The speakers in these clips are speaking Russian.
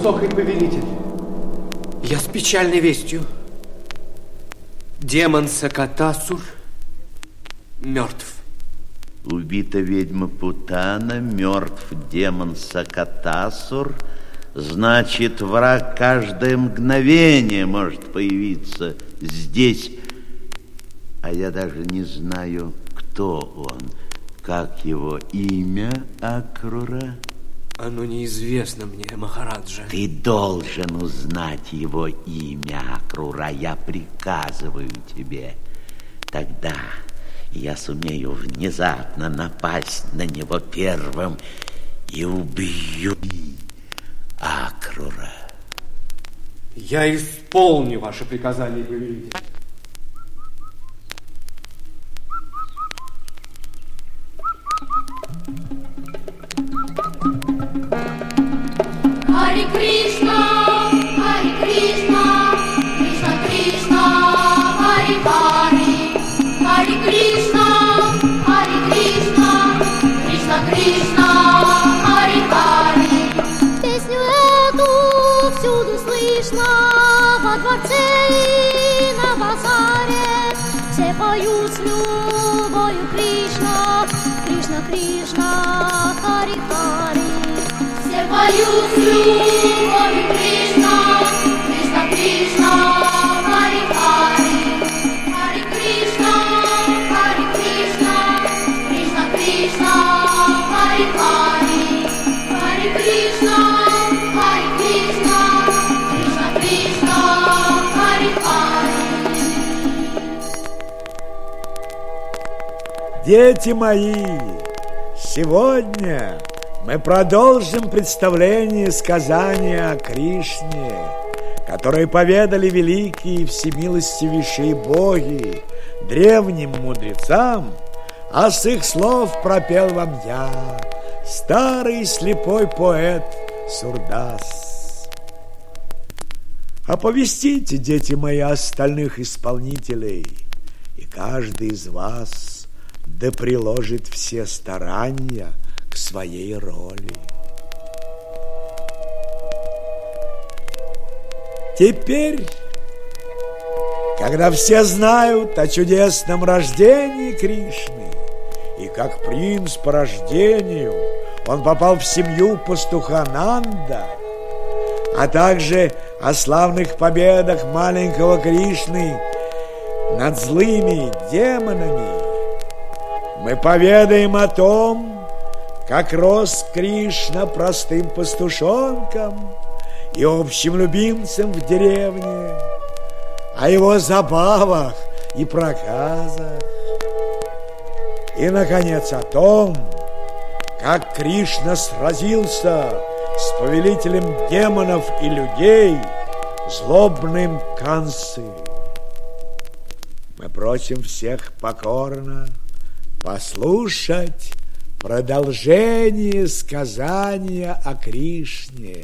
высокий повелитель, я с печальной вестью. Демон Сакатасур мертв. Убита ведьма Путана, мертв демон Сакатасур. Значит, враг каждое мгновение может появиться здесь. А я даже не знаю, кто он. Как его имя, Акрура? Оно неизвестно мне, Махараджа. Ты должен узнать его имя, Акрура. Я приказываю тебе. Тогда я сумею внезапно напасть на него первым и убью Акрура. Я исполню ваше приказание, повелитель. Харе Кришна, Харе Кришна, Кришна Кришна, Харе Харе, Харе Кришна, Харе Кришна, Кришна Кришна, Харе Харе. Песню эту всюду слышно, во дворце и на базаре. Все поют с любовью Кришна, Кришна Кришна, Харе Харе. Все поют с любовью Кришна, Кришна Кришна, Харе Харе. Харе Кришна, Харе Кришна, Кришна Кришна, Харе Харе. Харе Кришна, Харе Кришна, Кришна Кришна, Харе Харе. Дети мои, сегодня мы продолжим представление сказания о Кришне, которые поведали великие всемилостивейшие боги древним мудрецам, а с их слов пропел вам я, старый слепой поэт Сурдас. Оповестите, дети мои, остальных исполнителей, и каждый из вас да приложит все старания к своей роли. Теперь, когда все знают о чудесном рождении Кришны и как принц по рождению он попал в семью пастуха Нанда, а также о славных победах маленького Кришны над злыми демонами, мы поведаем о том, как рос Кришна простым пастушонком и общим любимцем в деревне, о его забавах и проказах, и, наконец, о том, как Кришна сразился с повелителем демонов и людей, злобным Кансы. Мы просим всех покорно послушать продолжение сказания о Кришне.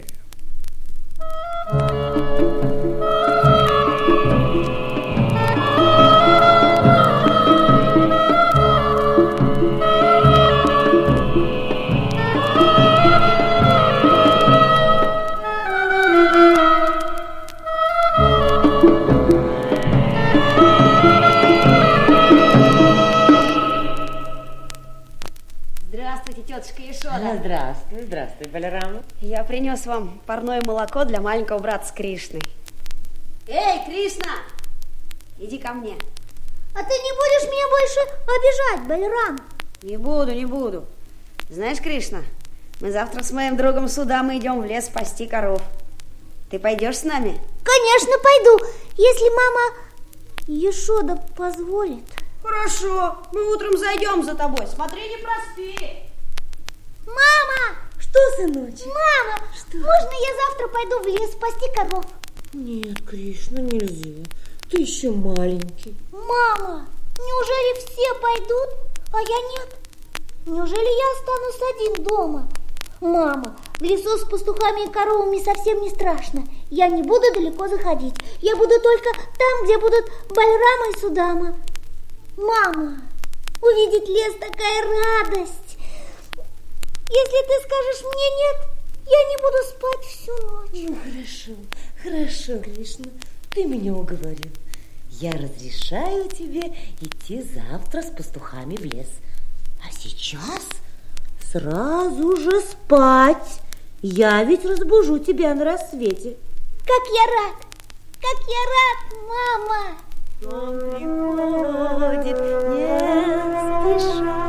Тетушка Ешода. Здравствуй, здравствуй, Баларама. Я принес вам парное молоко для маленького брата с Кришной. Эй, Кришна, иди ко мне. А ты не будешь меня больше обижать, Баларам? Не буду. Знаешь, Кришна, мы завтра с моим другом Судамой идем в лес пасти коров. Ты пойдешь с нами? Конечно, пойду, если мама Ешода позволит. Хорошо, мы утром зайдем за тобой. Смотри, не проспи. Мама! Что, сыночек? Мама, что? Можно я завтра пойду в лес пасти коров? Нет, Кришна, нельзя. Ты еще маленький. Мама, неужели все пойдут, а я нет? Неужели я останусь один дома? Мама, в лесу с пастухами и коровами совсем не страшно. Я не буду далеко заходить. Я буду только там, где будут Бальрама и Судама. Мама, увидеть лес такая радость. Если ты скажешь мне нет, Я не буду спать всю ночь. Ну, хорошо, Кришна, ты меня уговорил. Я разрешаю тебе идти завтра с пастухами в лес. А сейчас сразу же спать. Я ведь разбужу тебя на рассвете. Как я рад, мама. Он приходит не спеша,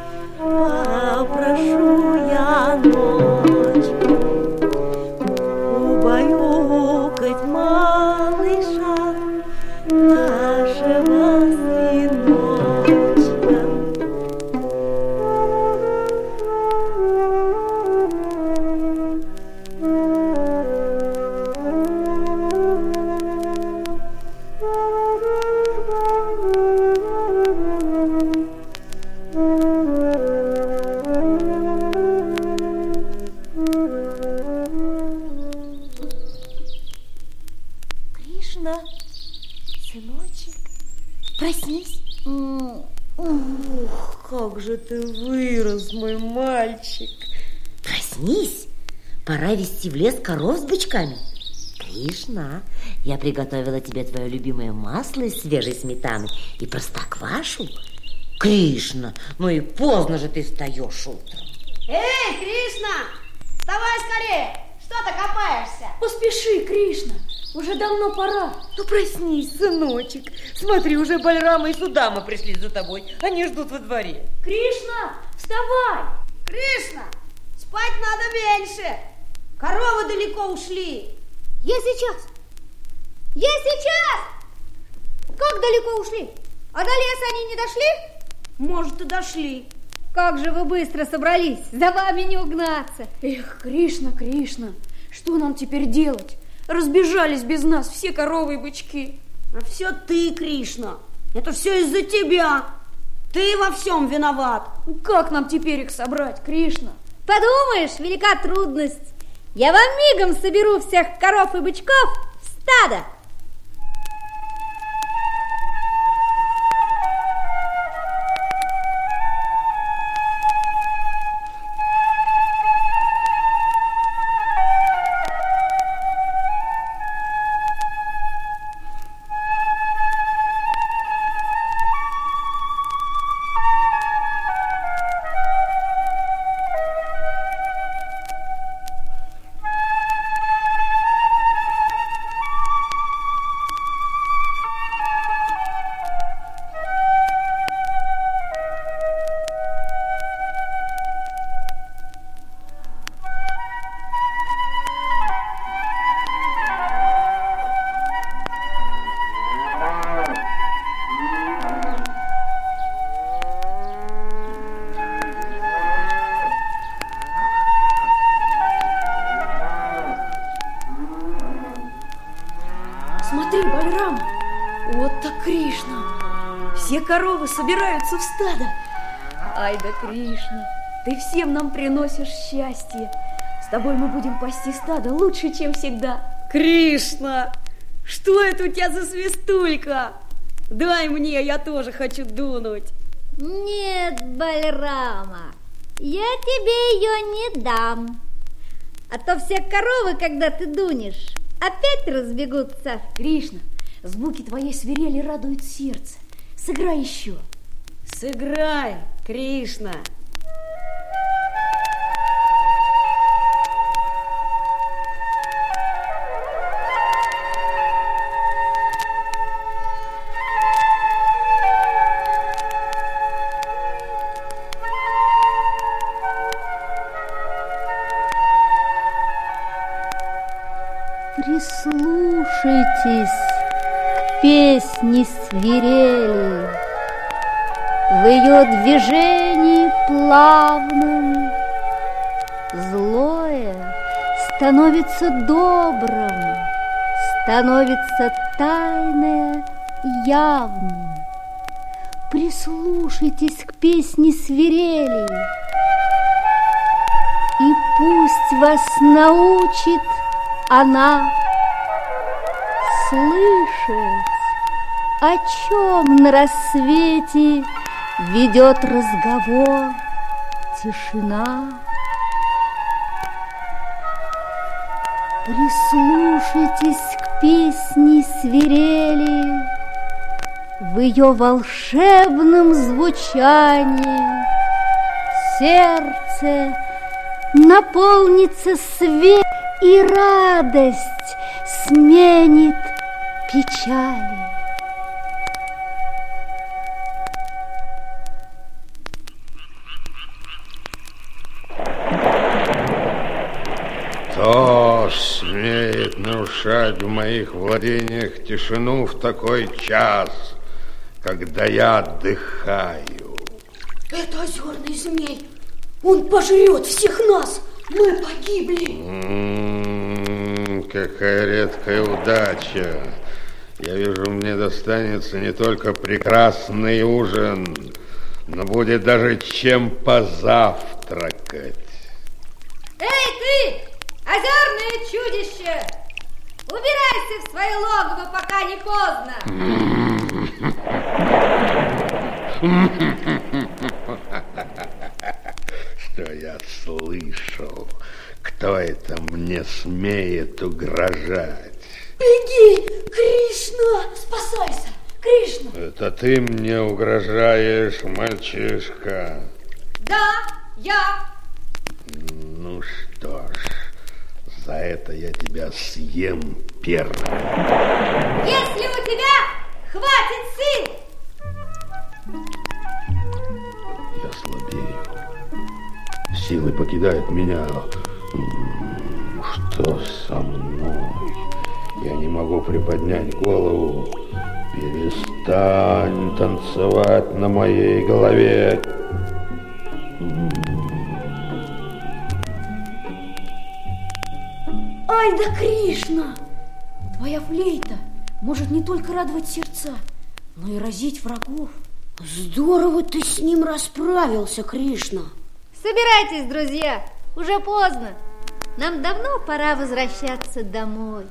попрошу я ночью убаюкать малыша нашего сыночка. Кришна, сыночек, проснись. Ух, как же ты вырос, мой мальчик. Проснись, пора вести в лес коров с бычками. Кришна, я приготовила тебе твое любимое масло из свежей сметаны и простоквашу. Кришна, ну и поздно же ты встаешь утром. Эй, Кришна, вставай скорее! Что ты копаешься? Поспеши, Кришна, уже давно пора. Ну, проснись, сыночек. Смотри, уже Бальрама и Судама пришли за тобой. Они ждут во дворе. Кришна, вставай! Кришна, спать надо меньше. Коровы далеко ушли. Я сейчас. Как далеко ушли? А до леса они не дошли? Может, и дошли. Как же вы быстро собрались, за вами не угнаться. Эх, Кришна, что нам теперь делать? Разбежались без нас все коровы и бычки. А все ты, Кришна. Это все из-за тебя. Ты во всем виноват. Как нам теперь их собрать, Кришна? Подумаешь, велика трудность. Я вам мигом соберу всех коров и бычков в стадо. Смотри, Бальрама, вот так Кришна. Все коровы собираются в стадо. Ай да, Кришна, ты всем нам приносишь счастье. С тобой мы будем пасти стадо лучше, чем всегда. Кришна, что это у тебя за свистулька? Дай мне, я тоже хочу дунуть. Нет, Бальрама, я тебе ее не дам. А то все коровы, когда ты дунешь, опять разбегутся. Кришна, звуки твоей свирели радуют сердце. Сыграй еще. Сыграй, Кришна. Прислушайтесь к песне свирели, в ее движении плавном. Злое становится добрым, становится тайное явным. Прислушайтесь к песне свирели, и пусть вас научит она слышать, о чем на рассвете ведет разговор тишина. Прислушайтесь к песне свирели, в ее волшебном звучании сердце наполнится свет, и радость сменит печали. Кто смеет нарушать в моих владениях тишину в такой час, когда я отдыхаю? Это озерный змей. Он пожрет всех нас. Мы погибли. Какая редкая удача. Я вижу, мне достанется не только прекрасный ужин, но будет даже чем позавтракать. Эй, ты, озерное чудище! Убирайся в свое логово, пока не поздно. Что я слышал? Кто это мне смеет угрожать? Беги, Кришна! Спасайся, Кришна! Это ты мне угрожаешь, мальчишка? Да, я. Ну что ж, за это я тебя съем первым. Если у тебя хватит сил. Я слабею. Силы покидают меня. Что со мной? Я не могу приподнять голову. Перестань танцевать на моей голове. Ай да Кришна! Твоя флейта может не только радовать сердца, но и разить врагов. Здорово ты с ним расправился, Кришна. Собирайтесь, друзья, уже поздно. Нам давно пора возвращаться домой.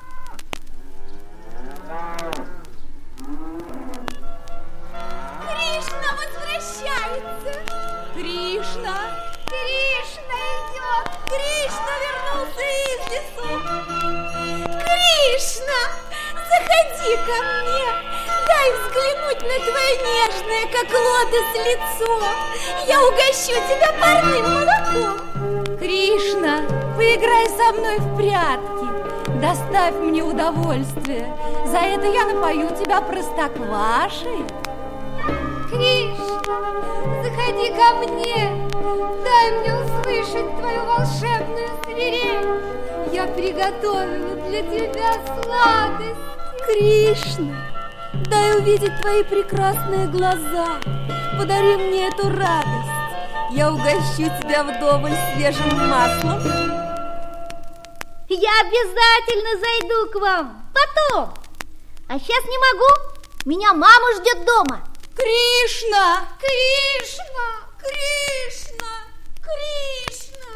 Кришна возвращается! Кришна! Кришна идет! Кришна вернулся из лесу! Кришна! Заходи ко мне! Дай взглянуть на твое нежное, как лотос, лицо! Я угощу тебя парным молоком! Кришна, поиграй со мной в прятки! Доставь мне удовольствие! За это я напою тебя простоквашей! Кришна, заходи ко мне! Дай мне услышать твою волшебную свирель! Я приготовила для тебя сладость! Кришна, дай увидеть твои прекрасные глаза! Подари мне эту радость! Я угощу тебя вдоволь свежим маслом! Я обязательно зайду к вам потом. А сейчас не могу. Меня мама ждет дома. Кришна! Кришна! Кришна! Кришна!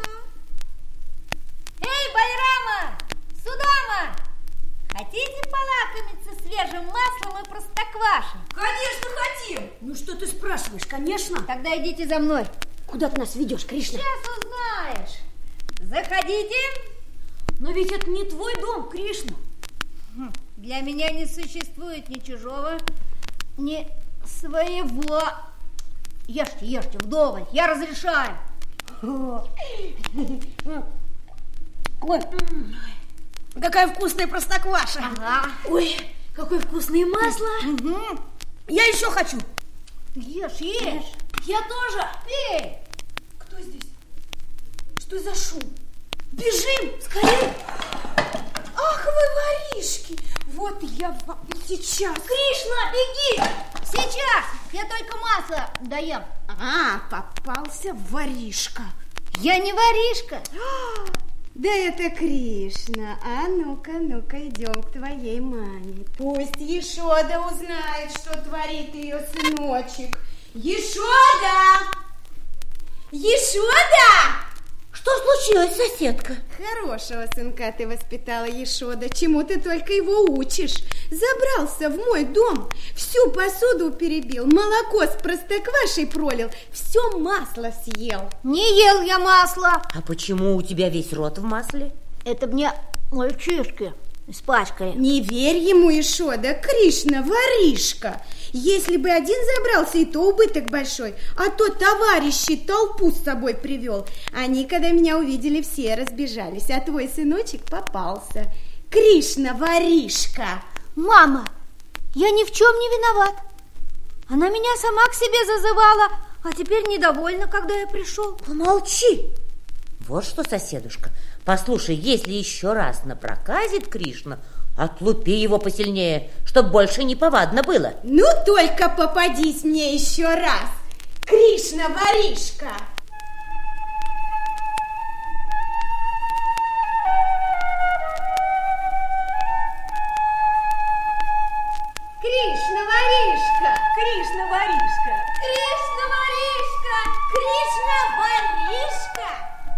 Эй, Байрама! Судама! Хотите полакомиться свежим маслом и простоквашей? Конечно, хотим! Ну что ты спрашиваешь, конечно. Тогда идите за мной. Куда ты нас ведешь, Кришна? Сейчас узнаешь. Заходите. Но ведь это не твой дом, Кришна. Для меня не существует ни чужого, ни своего. Ешьте, ешьте вдоволь, я разрешаю. Ой, какая вкусная простокваша. Ага. Ой, какое вкусное масло. Угу. Я еще хочу. Ешь, ешь. Я тоже. Эй. Кто здесь? Что за шум? Бежим, скорее. Ах, вы воришки. Вот я вам сейчас. Кришна, беги. Сейчас. Я только масло доем. А, попался воришка. Я не воришка. Да это Кришна. А ну-ка, ну-ка, идем к твоей маме. Пусть Ешода узнает, что творит ее сыночек. Ешода! Ешода! Что случилось, соседка? Хорошего сынка ты воспитала, Ешода. Чему ты только его учишь? Забрался в мой дом, всю посуду перебил, молоко с простоквашей пролил, все масло съел. Не ел я масло. А почему у тебя весь рот в масле? Это мне мальчишки испачкали. Не верь ему, Ишода, Кришна, воришка. Если бы один забрался, и то убыток большой, а то товарищи толпу с собой привел. Они, когда меня увидели, все разбежались, а твой сыночек попался. Кришна, воришка. Мама, я ни в чем не виноват. Она меня сама к себе зазывала, а теперь недовольна, когда я пришел. Помолчи. Вот что, соседушка, послушай, если еще раз напроказит Кришна, отлупи его посильнее, чтоб больше не повадно было. Ну, только попадись мне еще раз, Кришна, воришка. Кришна, воришка. Кришна, воришка. Кришна, воришка! Кришна, воришка!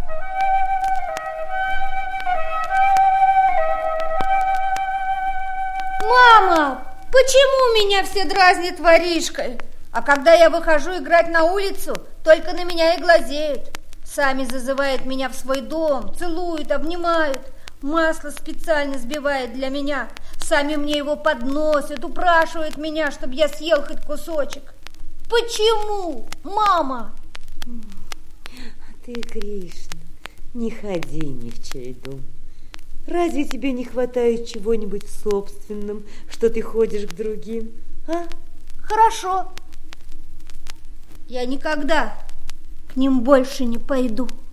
Мама, почему меня все дразнят воришкой? А когда я выхожу играть на улицу, только на меня и глазеют. Сами зазывают меня в свой дом, целуют, обнимают. Масло специально сбивает для меня. Сами мне его подносят, упрашивают меня, чтобы я съел хоть кусочек. Почему, мама? А ты, Кришна, не ходи ни в чей дом. Разве тебе не хватает чего-нибудь в собственном, что ты ходишь к другим, а? Хорошо. Я никогда к ним больше не пойду.